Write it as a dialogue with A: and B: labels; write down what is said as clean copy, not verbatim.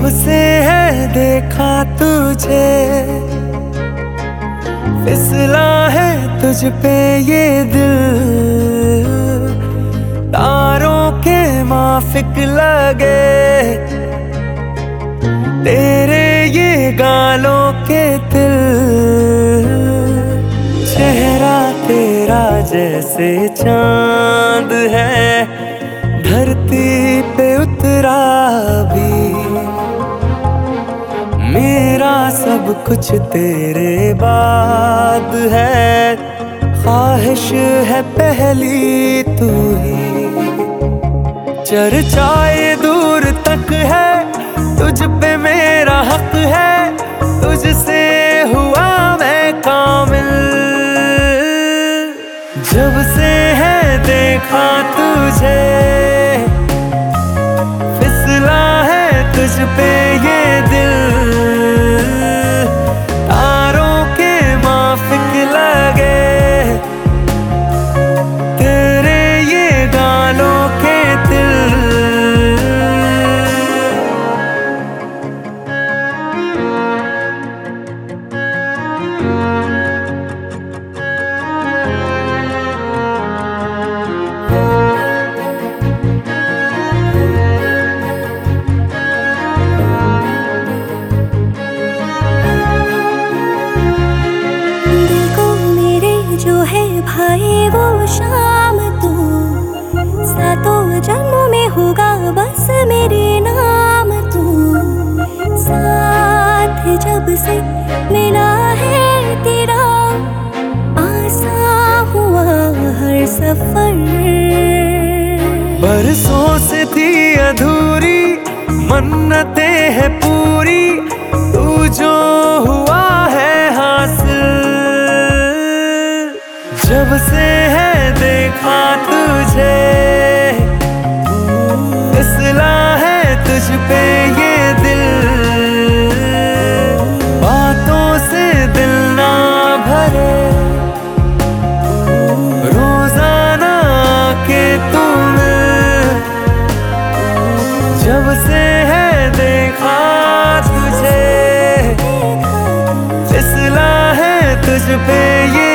A: से है देखा तुझे, फिसला है तुझ पे ये दिल, तारों के माफिक लगे तेरे ये गालों के तिल। चेहरा तेरा जैसे चांद है, धरती पे उतरा भी, मेरा सब कुछ तेरे बाद है, ख्वाहिश है पहली तू ही। चर्चाए दूर तक है, तुझ पे मेरा हक है, तुझसे हुआ मैं कामिल। जब से है देखा तुझे, फिसला है तुझ पे ये दिल, तारों के माफिक लगे तेरे ये गालों के तिल।
B: जो है भाई वो शाम तू, सातों जन्मों में होगा बस मेरे नाम तू। साथ जब से मिला है तेरा, आसान हुआ हर सफर।
A: बरसों से थी अधूरी मन्नतें है पूरी, तू जो हुआ है हासिल। जब से है देखा तुझे, फिसला है तुझ पे ये दिल, बातों से दिल ना भरे, रोजाना के तुम। जब से है देखा तुझे, फिसला है तुझ पे ये